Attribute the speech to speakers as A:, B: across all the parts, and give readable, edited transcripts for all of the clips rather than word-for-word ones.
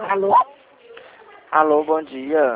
A: Alô?
B: Alô, bom dia.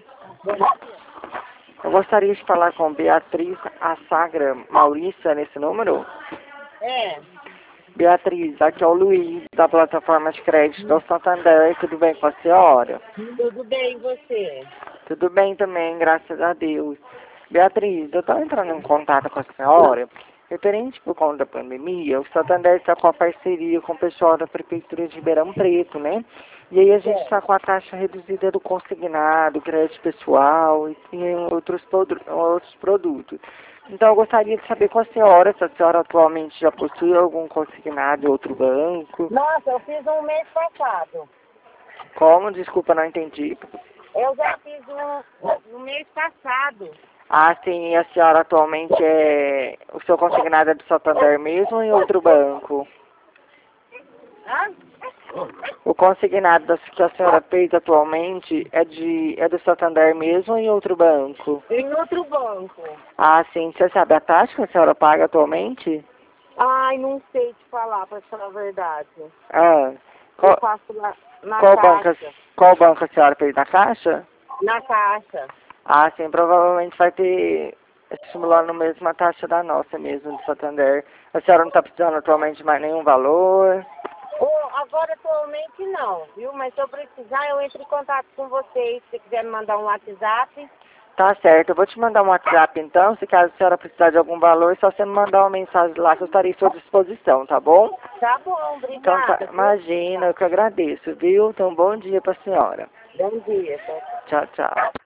B: Eu gostaria de falar com Beatriz Assagra Maurícia nesse número.
A: É,
B: Beatriz, aqui é o Luiz, da plataforma de crédito do Santander. Tudo bem com a senhora?
A: tudo bem, e você?
B: Tudo bem também, graças a Deus. Beatriz, eu estou entrando em contato com a senhora. Referente por conta da pandemia, o Santander está com a parceria com o pessoal da Prefeitura de Ribeirão Preto, né? E aí a gente está com a taxa reduzida do consignado, crédito pessoal e tem outros produtos. Então eu gostaria de saber com a senhora, se a senhora atualmente já possui algum consignado em outro banco.
A: Nossa, eu fiz um mês passado.
B: Como? Desculpa, não entendi.
A: Eu já fiz um mês passado.
B: Ah, sim, a senhora atualmente o seu consignado é do Santander mesmo ou em outro banco?
A: Hã?
B: O consignado que a senhora fez atualmente é do Santander mesmo ou em outro banco?
A: Em outro banco.
B: Ah, sim, você sabe a taxa que a senhora paga atualmente?
A: Ai, não sei te falar, pra falar a verdade.
B: Ah,
A: Eu
B: qual,
A: faço na
B: qual
A: caixa.
B: qual banco a senhora fez na caixa?
A: Na caixa.
B: Ah, sim, provavelmente vai ter estimulando mesmo a taxa da nossa mesmo, do Santander. A senhora não está precisando atualmente de mais nenhum valor?
A: Agora atualmente não, viu? Mas se eu precisar, eu entro em contato com vocês. Se quiser me mandar um WhatsApp.
B: Tá certo, eu vou te mandar um WhatsApp então, se caso a senhora precisar de algum valor, é só você me mandar uma mensagem lá que eu estarei à sua disposição, tá bom?
A: Tá bom,
B: Então tá,
A: obrigada. Viu?
B: imagina, eu que agradeço, viu? Então bom dia pra senhora.
A: Bom dia. Tá?
B: Tchau, tchau.